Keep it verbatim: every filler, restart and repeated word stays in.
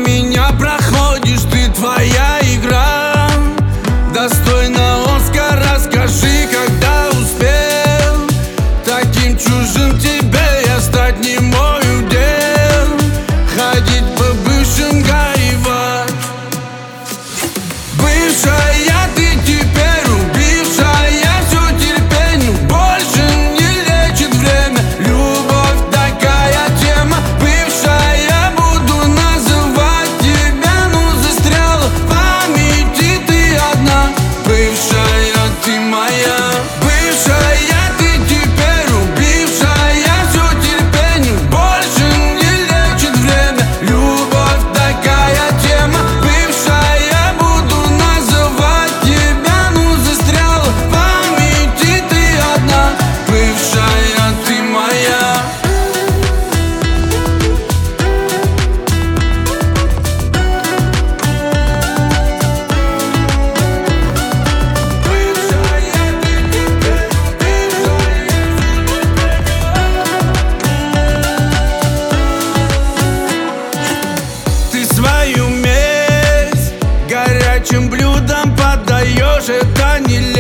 меня проходишь, ты твоя игра. Достойна Оскара, скажи, когда успел. Таким чужим тебе я стать не мой удел. Ходить по бывшим горевать. Бывшая ты теперь убившая все терпению. Больше не лечит время, любовь такая тема. Бывшая, буду называть тебя, ну застряла в памяти ты одна. Бывшая ты моя. Бывшая ты теперь убившая все терпению. Больше не лечит время, любовь такая тема. Бывшая, буду называть тебя, ну застряла в памяти ты одна. Бывшая ты моя. Ты свою месть горячим блюдом подаешь, это не